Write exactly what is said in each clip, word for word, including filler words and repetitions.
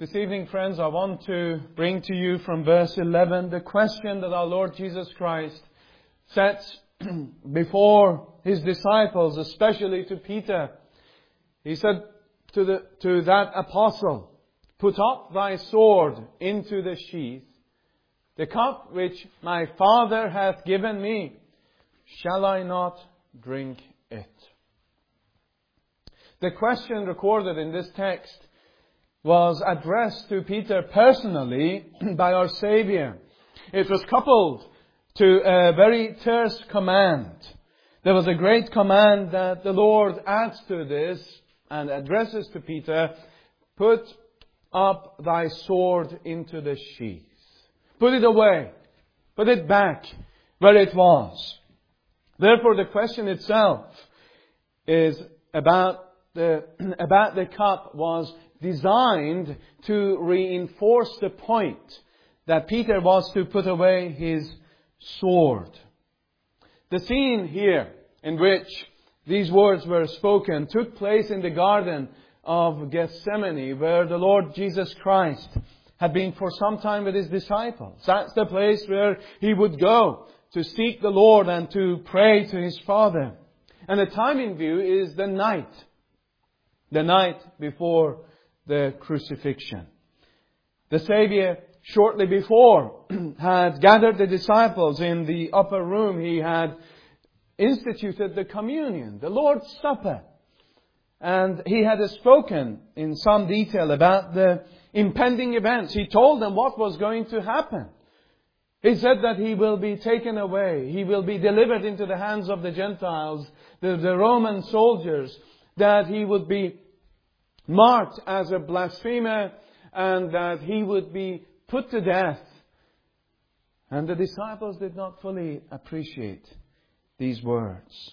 This evening, friends, I want to bring to you from verse eleven the question that our Lord Jesus Christ sets before His disciples, especially to Peter. He said to, the, to that apostle, "Put up thy sword into the sheath. The cup which my Father hath given me, shall I not drink it?" The question recorded in this text was addressed to Peter personally by our Savior. It was coupled to a very terse command. There was a great command that the Lord adds to this and addresses to Peter: "Put up thy sword into the sheath." Put it away. Put it back where it was. Therefore, the question itself is about the, about the cup was designed to reinforce the point that Peter was to put away his sword. The scene here in which these words were spoken took place in the Garden of Gethsemane, where the Lord Jesus Christ had been for some time with His disciples. That's the place where He would go to seek the Lord and to pray to His Father. And the time in view is the night. The night before the crucifixion. The Savior, shortly before, had gathered the disciples in the upper room. He had instituted the communion, the Lord's Supper. And He had spoken in some detail about the impending events. He told them what was going to happen. He said that He will be taken away. He will be delivered into the hands of the Gentiles, the, the Roman soldiers, that He would be marked as a blasphemer, and that He would be put to death. And the disciples did not fully appreciate these words.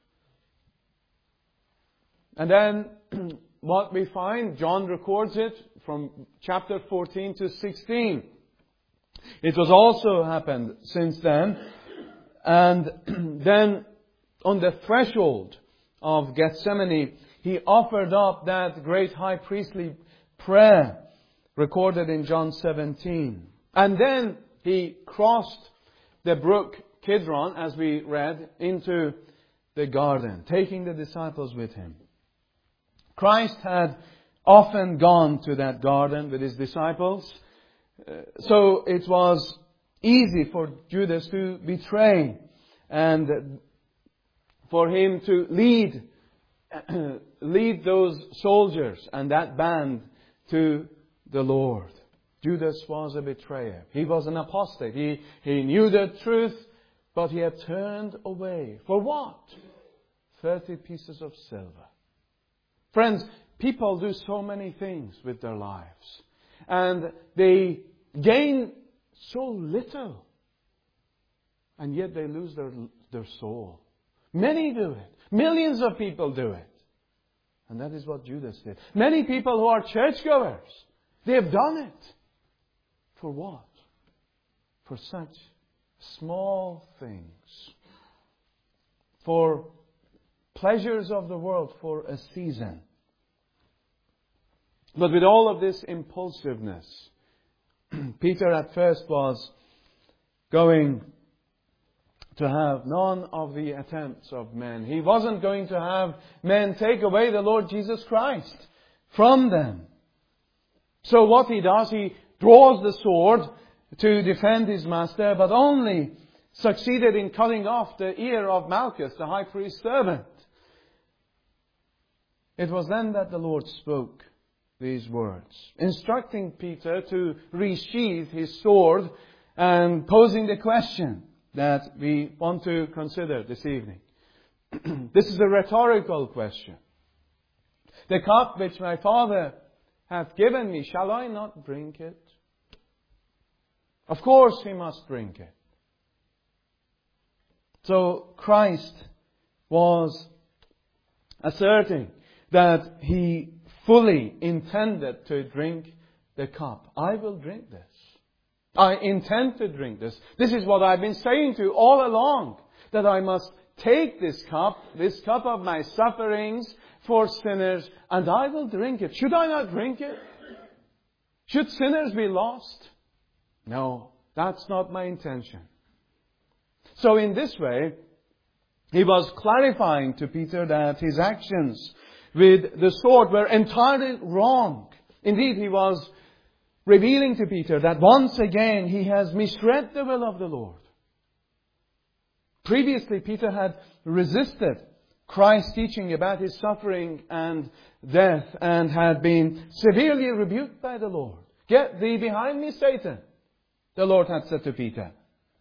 And then what we find, John records it from chapter fourteen to sixteen. It was also happened since then. And then on the threshold of Gethsemane, He offered up that great high priestly prayer recorded in John seventeen. And then He crossed the brook Kidron, as we read, into the garden, taking the disciples with Him. Christ had often gone to that garden with His disciples, so it was easy for Judas to betray and for him to lead lead those soldiers and that band to the Lord. Judas was a betrayer. He was an apostate. He, he knew the truth, but he had turned away. For what? Thirty pieces of silver. Friends, people do so many things with their lives. And they gain so little. And yet they lose their, their soul. Many do it. Millions of people do it. And that is what Judas did. Many people who are churchgoers, they have done it. For what? For such small things. For pleasures of the world for a season. But with all of this impulsiveness, Peter at first was going to have none of the attempts of men. He wasn't going to have men take away the Lord Jesus Christ from them. So what he does, he draws the sword to defend his master, but only succeeded in cutting off the ear of Malchus, the high priest's servant. It was then that the Lord spoke these words, instructing Peter to resheath his sword and posing the question that we want to consider this evening. This is a rhetorical question. The cup which my Father hath given me, shall I not drink it? Of course he must drink it. So Christ was asserting that he fully intended to drink the cup. I will drink this. I intend to drink this. This is what I've been saying to you all along. That I must take this cup, this cup of my sufferings for sinners, and I will drink it. Should I not drink it? Should sinners be lost? No, that's not my intention. So in this way, he was clarifying to Peter that his actions with the sword were entirely wrong. Indeed, he was revealing to Peter that once again he has misread the will of the Lord. Previously, Peter had resisted Christ's teaching about His suffering and death and had been severely rebuked by the Lord. Get thee behind me, Satan, the Lord had said to Peter.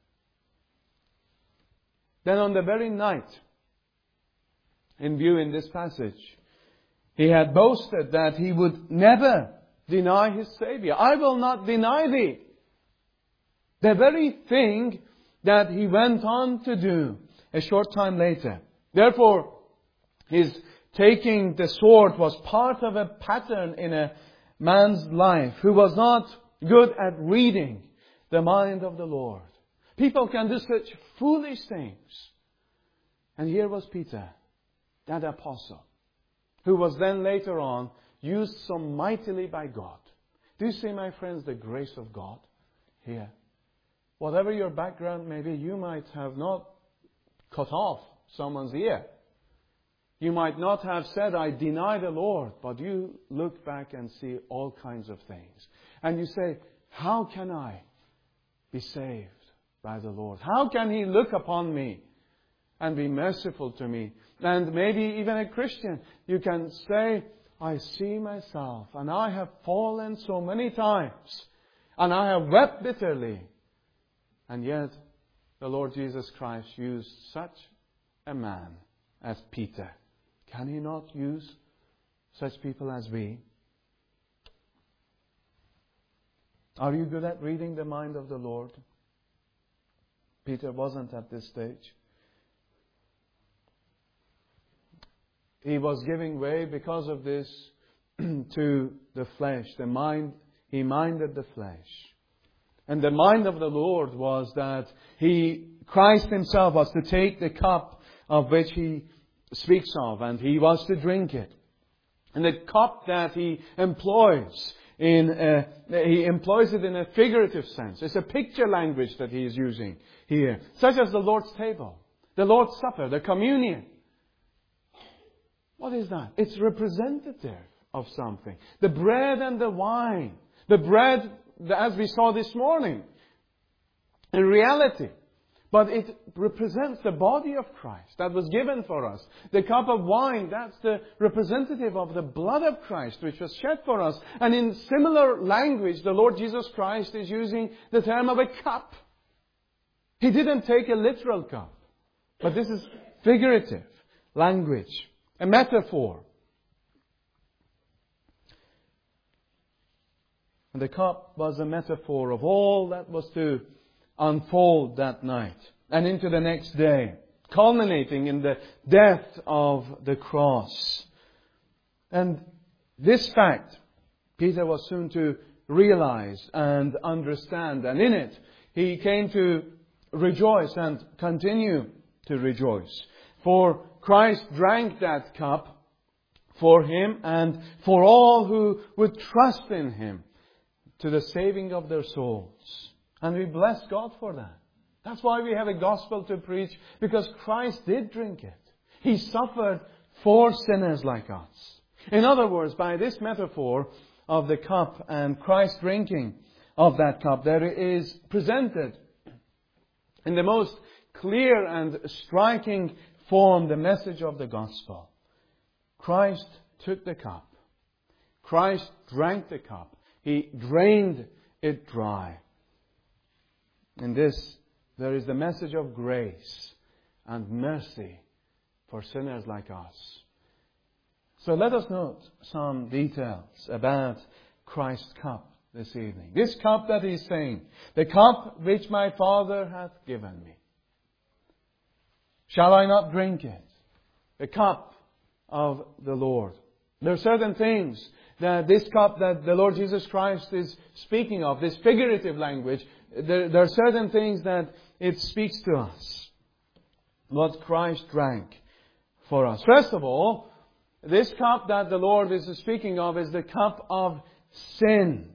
Then on the very night in view in this passage, he had boasted that he would never deny his Savior. I will not deny thee. The very thing that he went on to do a short time later. Therefore, his taking the sword was part of a pattern in a man's life who was not good at reading the mind of the Lord. People can do such foolish things. And here was Peter, that apostle, who was then later on used so mightily by God. Do you see, my friends, the grace of God here? Whatever your background may be, you might have not cut off someone's ear. You might not have said, I deny the Lord, but you look back and see all kinds of things. And you say, how can I be saved by the Lord? How can He look upon me and be merciful to me? And maybe even a Christian, you can say, I see myself and I have fallen so many times and I have wept bitterly. And yet, the Lord Jesus Christ used such a man as Peter. Can He not use such people as we? Are you good at reading the mind of the Lord? Peter wasn't at this stage. He was giving way because of this to the flesh. The mind, he minded the flesh. And the mind of the Lord was that He, Christ Himself, was to take the cup of which He speaks of, and He was to drink it. And the cup that He employs, in a, He employs it in a figurative sense. It's a picture language that He is using here, such as the Lord's table, the Lord's Supper, the communion. What is that? It's representative of something. The bread and the wine. The bread, as we saw this morning, in reality. But it represents the body of Christ that was given for us. The cup of wine, that's the representative of the blood of Christ which was shed for us. And in similar language, the Lord Jesus Christ is using the term of a cup. He didn't take a literal cup. But this is figurative language. A metaphor. And the cup was a metaphor of all that was to unfold that night and into the next day, culminating in the death of the cross. And this fact, Peter was soon to realize and understand, and in it he came to rejoice and continue to rejoice. For Christ drank that cup for him and for all who would trust in Him to the saving of their souls. And we bless God for that. That's why we have a gospel to preach, because Christ did drink it. He suffered for sinners like us. In other words, by this metaphor of the cup and Christ drinking of that cup, there is presented in the most clear and striking form the message of the gospel. Christ took the cup. Christ drank the cup. He drained it dry. In this, there is the message of grace and mercy for sinners like us. So let us note some details about Christ's cup this evening. This cup that He's saying, the cup which my Father hath given me. Shall I not drink it? The cup of the Lord. There are certain things that this cup that the Lord Jesus Christ is speaking of, this figurative language, there, there are certain things that it speaks to us. What Christ drank for us. First of all, this cup that the Lord is speaking of is the cup of sin.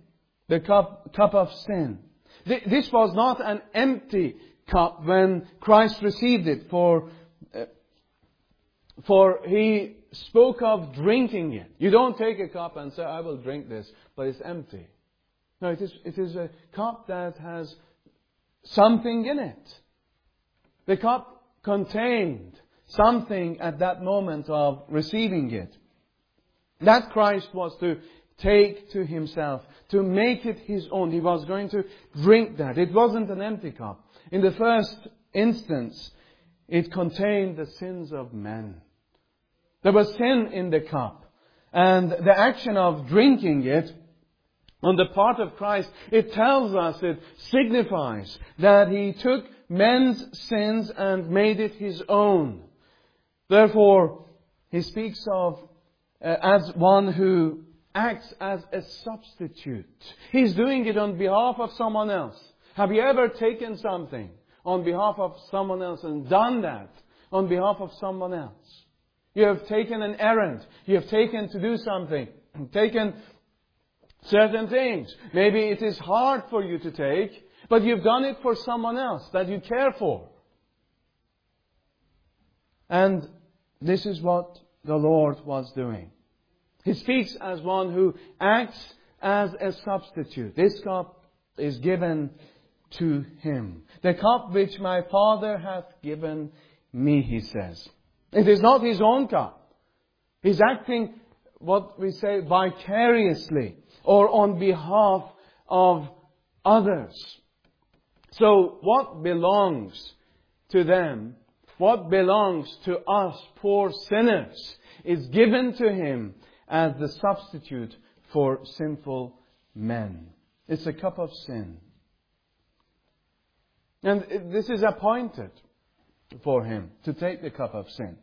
The cup, cup of sin. This was not an empty cup when Christ received it, for, uh, for He spoke of drinking it. You don't take a cup and say, I will drink this, but it's empty. No, it is, it is a cup that has something in it. The cup contained something at that moment of receiving it. That Christ was to take to Himself, to make it His own. He was going to drink that. It wasn't an empty cup. In the first instance, it contained the sins of men. There was sin in the cup. And the action of drinking it on the part of Christ, it tells us, it signifies that He took men's sins and made it His own. Therefore, He speaks of uh, as one who acts as a substitute. He's doing it on behalf of someone else. Have you ever taken something on behalf of someone else and done that on behalf of someone else? You have taken an errand. You have taken to do something. Taken certain things. Maybe it is hard for you to take, but you've done it for someone else that you care for. And this is what the Lord was doing. He speaks as one who acts as a substitute. This cup is given to Him. The cup which my Father hath given me, He says. It is not His own cup. He's acting, what we say, vicariously or on behalf of others. So what belongs to them, what belongs to us poor sinners, is given to Him as the substitute for sinful men. It's a cup of sin. And this is appointed for Him to take the cup of sin.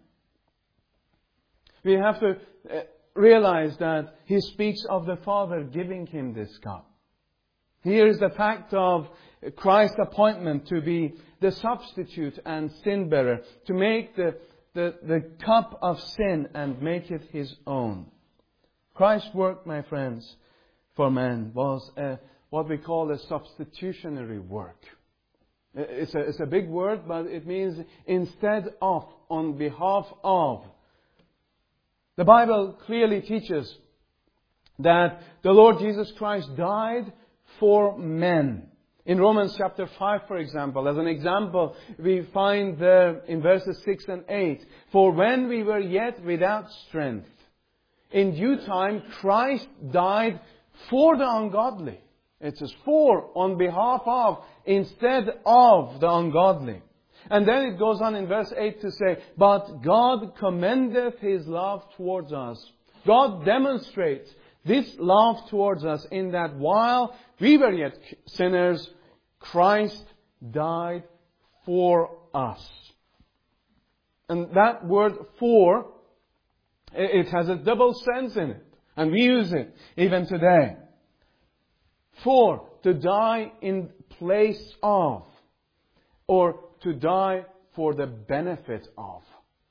We have to realize that He speaks of the Father giving Him this cup. Here is the fact of Christ's appointment to be the substitute and sin bearer, to make the, the, the cup of sin and make it His own. Christ's work, my friends, for man was a, what we call a substitutionary work. It's a, it's a big word, but it means instead of, on behalf of. The Bible clearly teaches that the Lord Jesus Christ died for men. In Romans chapter five, for example, as an example, we find there in verses six and eight, for when we were yet without strength, in due time Christ died for the ungodly. It says for, on behalf of, instead of the ungodly. And then it goes on in verse eight to say, but God commendeth His love towards us. God demonstrates this love towards us in that while we were yet sinners, Christ died for us. And that word for, it has a double sense in it. And we use it even today. For, to die in place of, or to die for the benefit of.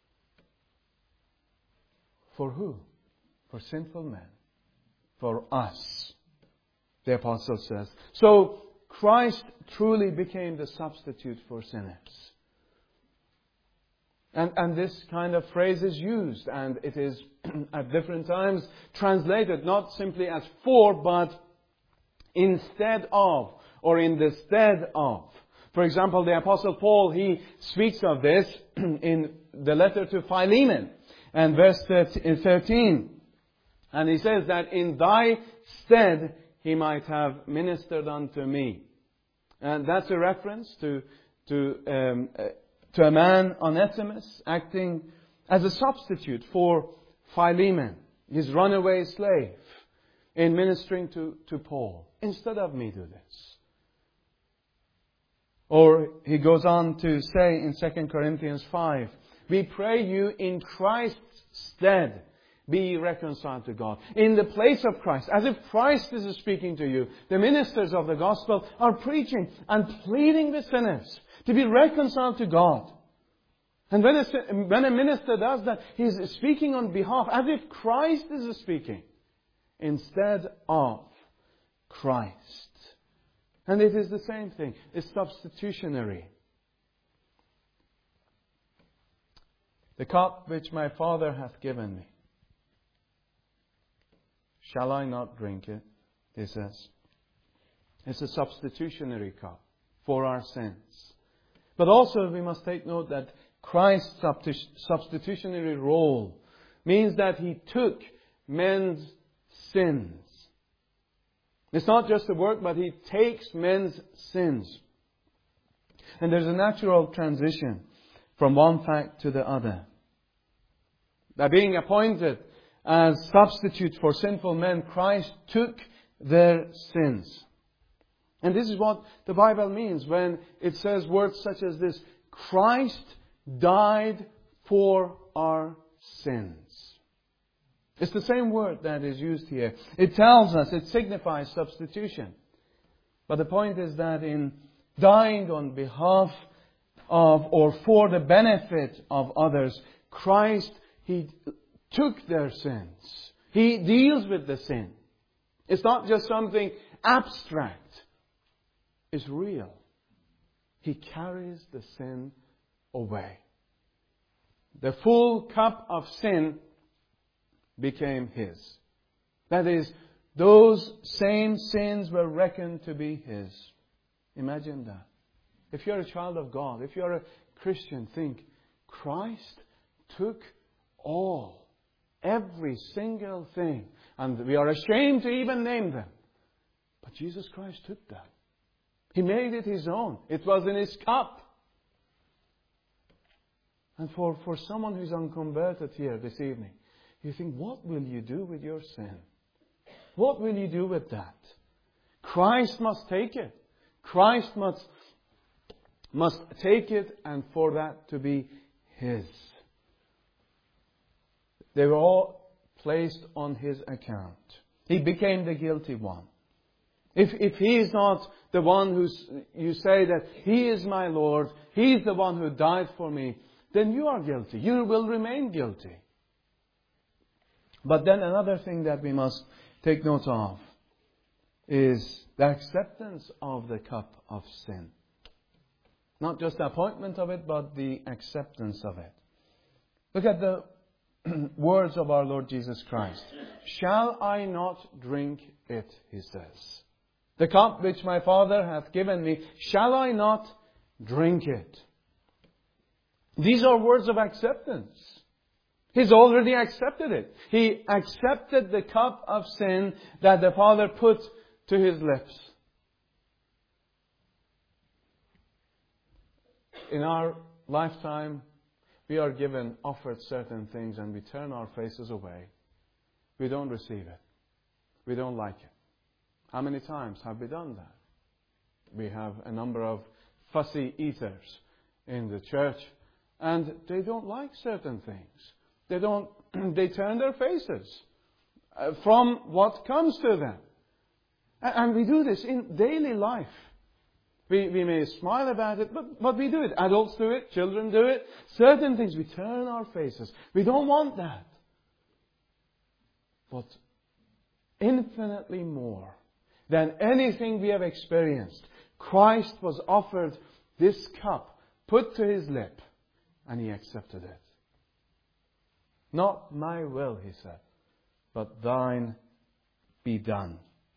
For who? For sinful men. For us, the apostle says. So, Christ truly became the substitute for sinners. And, and this kind of phrase is used, and it is at different times translated not simply as for, but instead of, or in the stead of. For example, the Apostle Paul, he speaks of this in the letter to Philemon, and verse thirteen. And he says that in thy stead he might have ministered unto me. And that's a reference to, to, um, uh, to a man, Onesimus, acting as a substitute for Philemon, his runaway slave, in ministering to, to Paul. Instead of me do this. Or he goes on to say in Second Corinthians five, we pray you in Christ's stead be reconciled to God. In the place of Christ, as if Christ is speaking to you, the ministers of the gospel are preaching and pleading with sinners to be reconciled to God. And when a, when a minister does that, he's speaking on behalf, as if Christ is speaking, instead of Christ. And it is the same thing. It's substitutionary. The cup which my Father hath given me, shall I not drink it? He says. It's a substitutionary cup for our sins. But also we must take note that Christ's substitutionary role means that He took men's sins. It's not just a work, but He takes men's sins. And there's a natural transition from one fact to the other. By being appointed as substitute for sinful men, Christ took their sins. And this is what the Bible means when it says words such as this: Christ died for our sins. It's the same word that is used here. It tells us, it signifies substitution. But the point is that in dying on behalf of or for the benefit of others, Christ, He took their sins. He deals with the sin. It's not just something abstract. It's real. He carries the sin away. The full cup of sin became His. That is, those same sins were reckoned to be His. Imagine that. If you're a child of God, if you're a Christian, think, Christ took all, every single thing. And we are ashamed to even name them. But Jesus Christ took that. He made it His own. It was in His cup. And for, for someone who's unconverted here this evening, you think, what will you do with your sin? What will you do with that? Christ must take it. Christ must, must take it, and for that to be His. They were all placed on His account. He became the guilty one. If, if He is not the one who you say that He is my Lord, He is the one who died for me, then you are guilty. You will remain guilty. But then another thing that we must take note of is the acceptance of the cup of sin. Not just the appointment of it, but the acceptance of it. Look at the words of our Lord Jesus Christ. Shall I not drink it, He says. The cup which my Father hath given me, shall I not drink it? These are words of acceptance. He's already accepted it. He accepted the cup of sin that the Father put to His lips. In our lifetime, we are given, offered certain things, and we turn our faces away. We don't receive it. We don't like it. How many times have we done that? We have a number of fussy eaters in the church, and they don't like certain things. They don't. They turn their faces from what comes to them. And we do this in daily life. We, we may smile about it, but, but we do it. Adults do it. Children do it. Certain things, we turn our faces. We don't want that. But infinitely more than anything we have experienced, Christ was offered this cup, put to His lip, and He accepted it. Not my will, He said, but thine be done.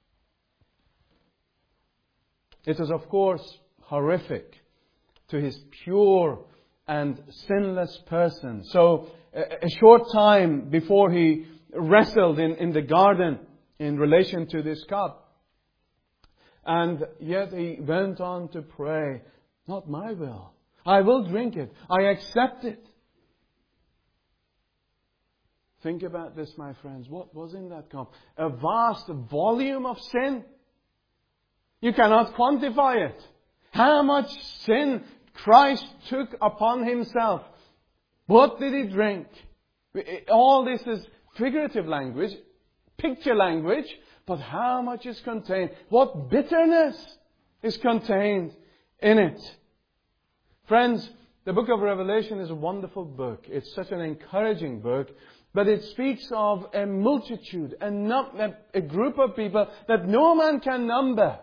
It is, of course, horrific to His pure and sinless person. So, a, a short time before He wrestled in, in the garden in relation to this cup, and yet He went on to pray, not my will. I will drink it. I accept it. Think about this, my friends. What was in that cup? A vast volume of sin. You cannot quantify it. How much sin Christ took upon Himself. What did He drink? All this is figurative language, picture language, but how much is contained? What bitterness is contained in it? Friends, the book of Revelation is a wonderful book. It's such an encouraging book. But it speaks of a multitude, a, num- a group of people that no man can number.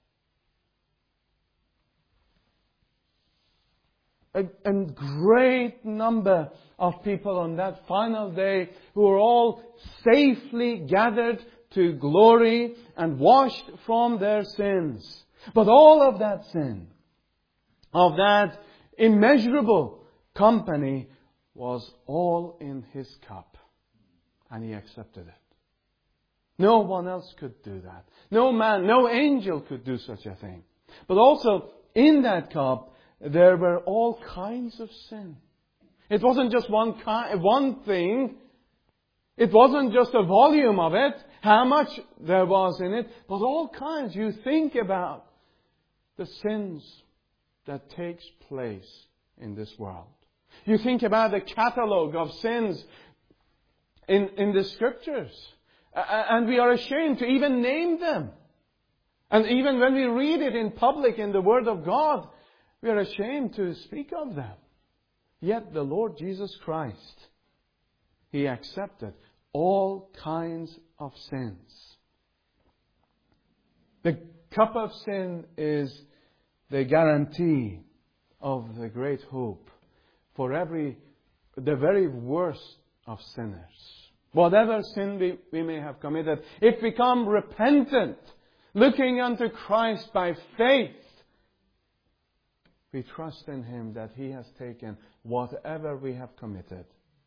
A, a great number of people on that final day who are all safely gathered to glory and washed from their sins. But all of that sin, of that immeasurable company, was all in His cup. And He accepted it. No one else could do that. No man, no angel could do such a thing. But also, in that cup, there were all kinds of sin. It wasn't just one kind, one thing. It wasn't just a volume of it, how much there was in it, but all kinds. You think about the sins that takes place in this world. You think about the catalogue of sins in, in the Scriptures. And we are ashamed to even name them. And even when we read it in public in the Word of God, we are ashamed to speak of them. Yet the Lord Jesus Christ, He accepted all kinds of sins. The cup of sin is the guarantee of the great hope for every, the very worst of sinners. Whatever sin we, we may have committed, if we come repentant, looking unto Christ by faith, we trust in Him that He has taken whatever we have committed.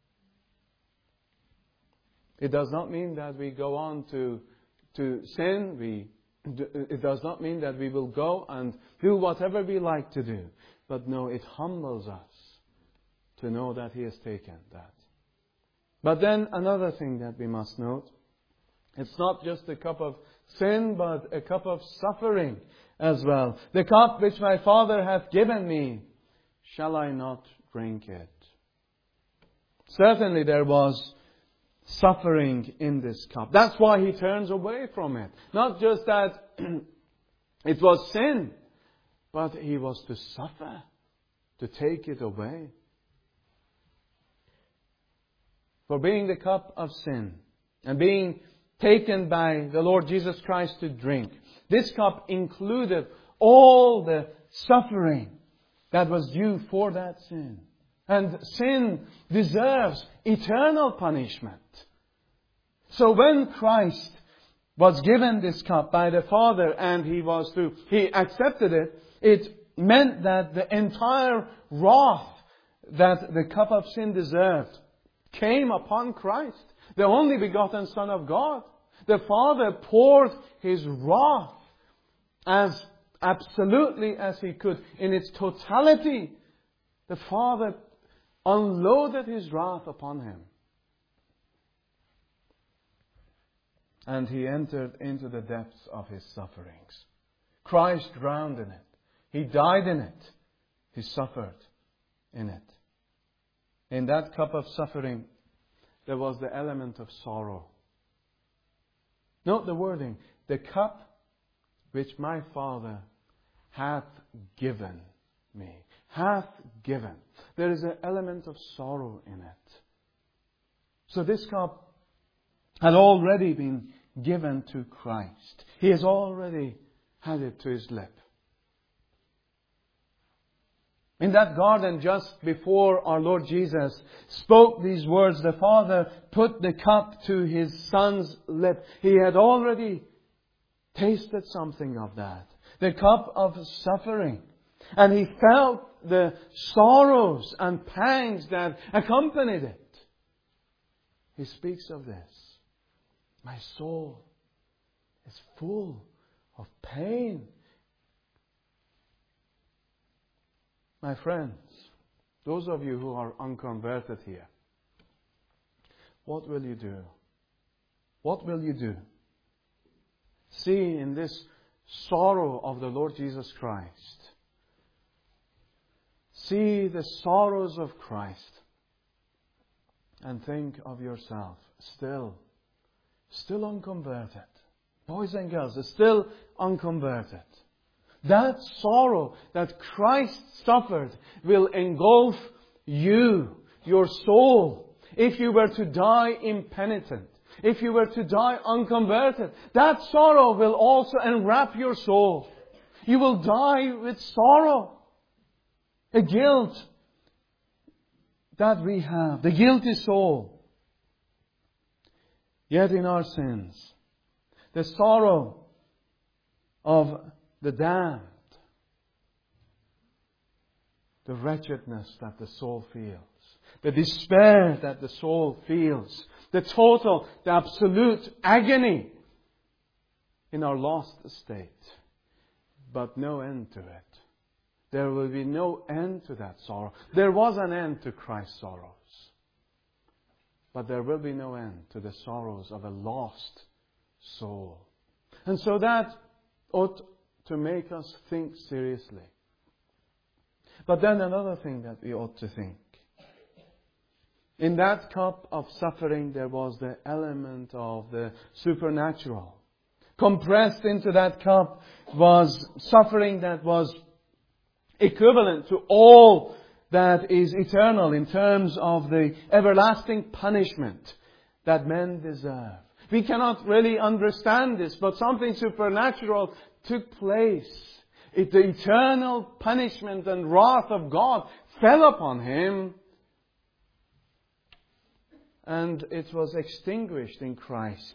It does not mean that we go on to, to sin. We, it does not mean that we will go and do whatever we like to do. But no, it humbles us to know that He has taken that. But then another thing that we must note, it's not just a cup of sin, but a cup of suffering as well. The cup which my Father hath given me, shall I not drink it? Certainly there was suffering in this cup. That's why He turns away from it. Not just that it was sin, but He was to suffer, to take it away. For being the cup of sin and being taken by the Lord Jesus Christ to drink, this cup included all the suffering that was due for that sin. And sin deserves eternal punishment. So when Christ was given this cup by the Father and He was to, He accepted it, it meant that the entire wrath that the cup of sin deserved came upon Christ, the only begotten Son of God. The Father poured His wrath as absolutely as He could. In its totality, the Father unloaded His wrath upon Him. And He entered into the depths of His sufferings. Christ drowned in it. He died in it. He suffered in it. In that cup of suffering, there was the element of sorrow. Note the wording. The cup which my Father hath given me. Hath given. There is an element of sorrow in it. So this cup had already been given to Christ. He has already had it to His lip. In that garden, just before our Lord Jesus spoke these words, the Father put the cup to His Son's lip. He had already tasted something of that. The cup of suffering. And He felt the sorrows and pangs that accompanied it. He speaks of this. My soul is full of pain. My friends, those of you who are unconverted here, what will you do? What will you do? See in this sorrow of the Lord Jesus Christ. See the sorrows of Christ. And think of yourself still, still unconverted. Boys and girls, still unconverted. That sorrow that Christ suffered will engulf you, your soul. if you were to die impenitent, if you were to die unconverted, that sorrow will also enwrap your soul. You will die with sorrow. A guilt that we have, the guilty soul. Yet in our sins, the sorrow of the damned, the wretchedness that the soul feels, the despair that the soul feels, the total, the absolute agony in our lost state, but no end to it. There will be no end to that sorrow. There was an end to Christ's sorrows, but there will be no end to the sorrows of a lost soul. And so that ought to make us think seriously. But then another thing that we ought to think. In that cup of suffering, there was the element of the supernatural. Compressed into that cup was suffering that was equivalent to all that is eternal in terms of the everlasting punishment that men deserve. We cannot really understand this, but something supernatural took place. It, the eternal punishment and wrath of God fell upon Him, and it was extinguished in Christ.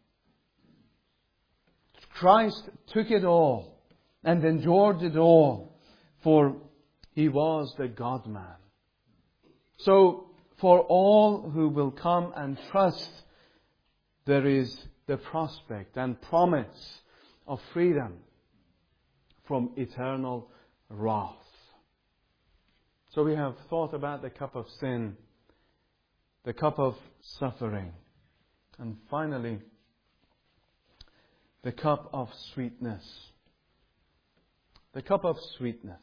Christ took it all and endured it all, for He was the God-man. So, for all who will come and trust, there is the prospect and promise of freedom from eternal wrath. So we have thought about the cup of sin, the cup of suffering, and finally, the cup of sweetness. The cup of sweetness.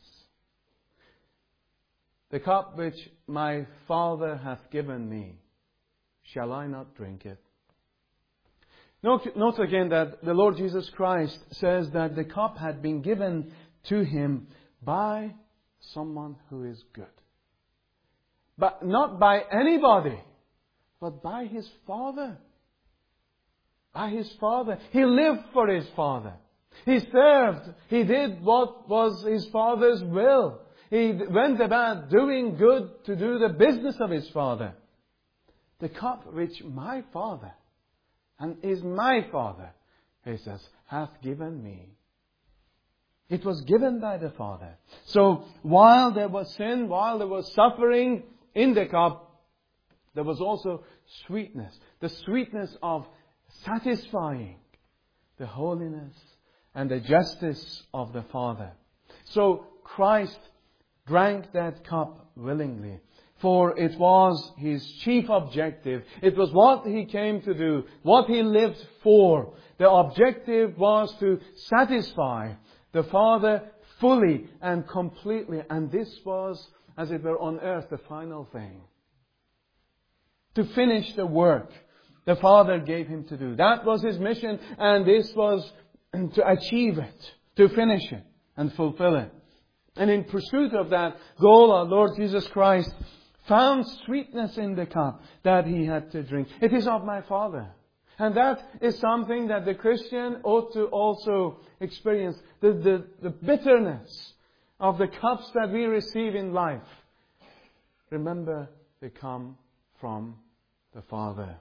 The cup which my Father hath given me, shall I not drink it? Note, note again that the Lord Jesus Christ says that the cup had been given to Him by someone who is good. But not by anybody, but by His Father. By His Father. He lived for His Father. He served. He did what was His Father's will. He went about doing good to do the business of His Father. The cup which my Father, and is my Father, He says, hath given me. It was given by the Father. So while there was sin, while there was suffering in the cup, there was also sweetness. The sweetness of satisfying the holiness and the justice of the Father. So Christ drank that cup willingly, for it was His chief objective. It was what He came to do, what He lived for. The objective was to satisfy the Father fully and completely. And this was, as it were, on earth, the final thing. To finish the work the Father gave Him to do. That was His mission, and this was to achieve it, to finish it, and fulfill it. And in pursuit of that goal, our Lord Jesus Christ found sweetness in the cup that He had to drink. It is of my Father. And that is something that the Christian ought to also experience. The, the, the bitterness of the cups that we receive in life. Remember, they come from the Father.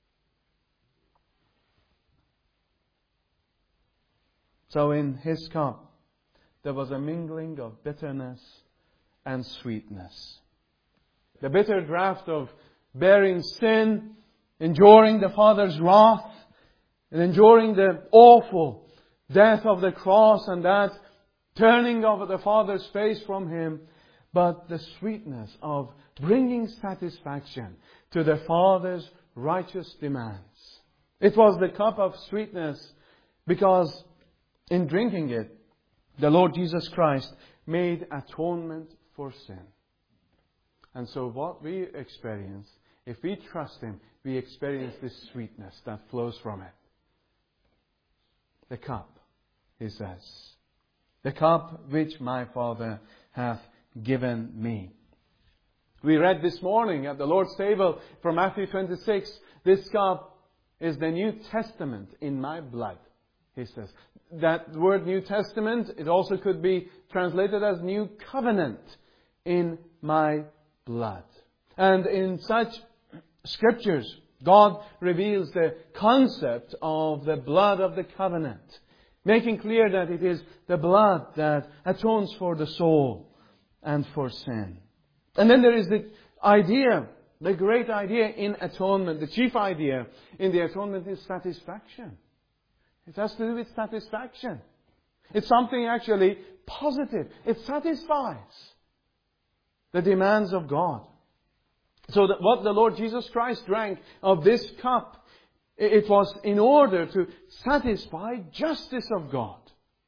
So in His cup, there was a mingling of bitterness and sweetness. The bitter draught of bearing sin, enduring the Father's wrath, and enduring the awful death of the cross and that turning of the Father's face from Him, but the sweetness of bringing satisfaction to the Father's righteous demands. It was the cup of sweetness because in drinking it, the Lord Jesus Christ made atonement for sin. And so what we experience, if we trust Him, we experience this sweetness that flows from it. The cup, He says. The cup which my Father hath given me. We read this morning at the Lord's table from Matthew twenty-six, this cup is the New Testament in my blood, he says. That word New Testament, it also could be translated as New Covenant in my blood. And in such scriptures, God reveals the concept of the blood of the covenant, making clear that it is the blood that atones for the soul and for sin. And then there is the idea, the great idea in atonement, the chief idea in the atonement is satisfaction. It has to do with satisfaction. It's something actually positive. It satisfies the demands of God. So that what the Lord Jesus Christ drank of this cup, it was in order to satisfy justice of God.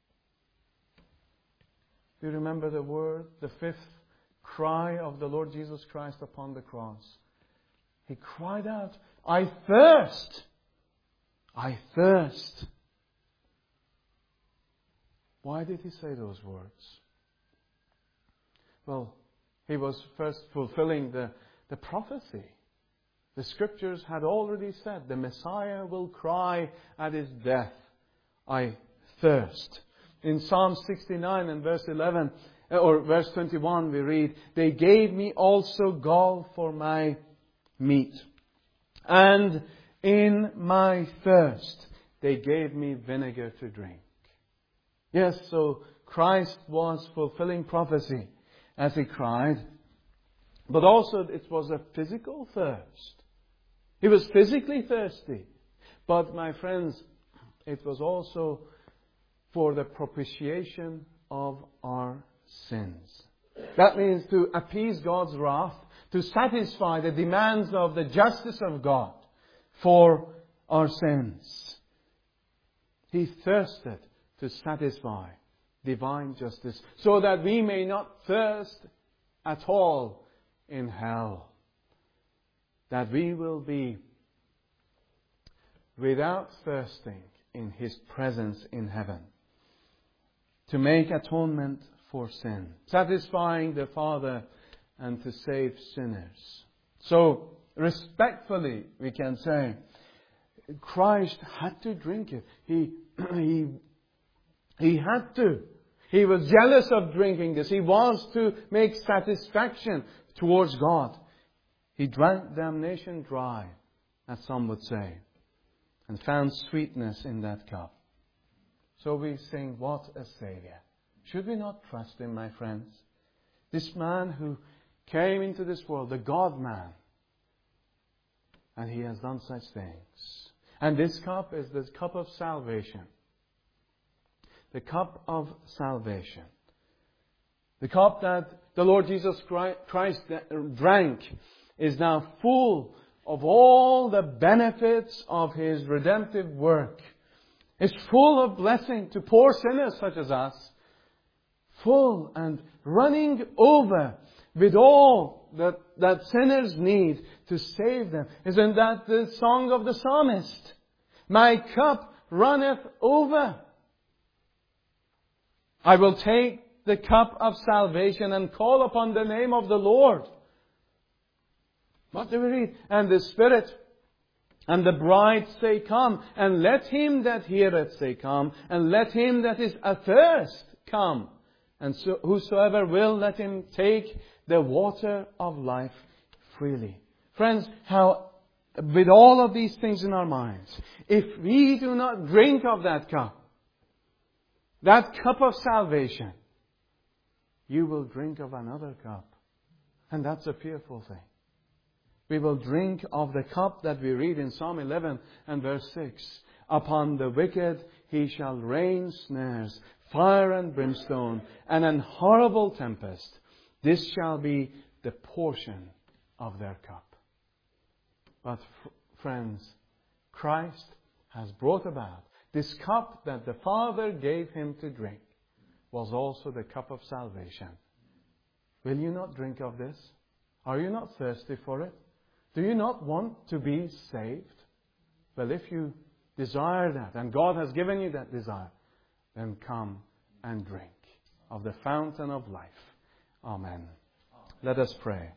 Do you remember the word, the fifth cry of the Lord Jesus Christ upon the cross? He cried out, I thirst! I thirst! Why did He say those words? Well, He was first fulfilling the, the prophecy. The Scriptures had already said the Messiah will cry at His death, I thirst. In Psalm sixty-nine and verse eleven, or verse twenty-one, we read, they gave me also gall for my meat, and in my thirst they gave me vinegar to drink. Yes, so Christ was fulfilling prophecy as He cried, but also it was a physical thirst. He was physically thirsty. But my friends, it was also for the propitiation of our sins. That means to appease God's wrath, to satisfy the demands of the justice of God for our sins. He thirsted to satisfy divine justice so that we may not thirst at all in hell. That we will be without thirsting in His presence in heaven. To make atonement for sin. Satisfying the Father and to save sinners. So, respectfully, we can say, Christ had to drink it. He, he, he had to. He was jealous of drinking this. He wants to make satisfaction towards God. He drank damnation dry, as some would say, and found sweetness in that cup. So we sing, what a Saviour. Should we not trust Him, my friends? This man who came into this world, the God-man, and He has done such things. And this cup is the cup of salvation. The cup of salvation. The cup that the Lord Jesus Christ drank is now full of all the benefits of His redemptive work. It's full of blessing to poor sinners such as us. Full and running over with all that, that sinners need to save them. Isn't that the song of the psalmist? My cup runneth over. I will take the cup of salvation and call upon the name of the Lord. What do we read? And the Spirit and the bride say, come. And let him that heareth say, come. And let him that is athirst come. And so whosoever will, let him take the water of life freely. Friends, how with all of these things in our minds, if we do not drink of that cup, that cup of salvation, you will drink of another cup. And that's a fearful thing. We will drink of the cup that we read in Psalm eleven and verse six. Upon the wicked He shall rain snares, fire and brimstone, and an horrible tempest. This shall be the portion of their cup. But f- friends, Christ has brought about this cup that the Father gave Him to drink was also the cup of salvation. Will you not drink of this? Are you not thirsty for it? Do you not want to be saved? Well, if you desire that, and God has given you that desire, then come and drink of the fountain of life. Amen. Let us pray.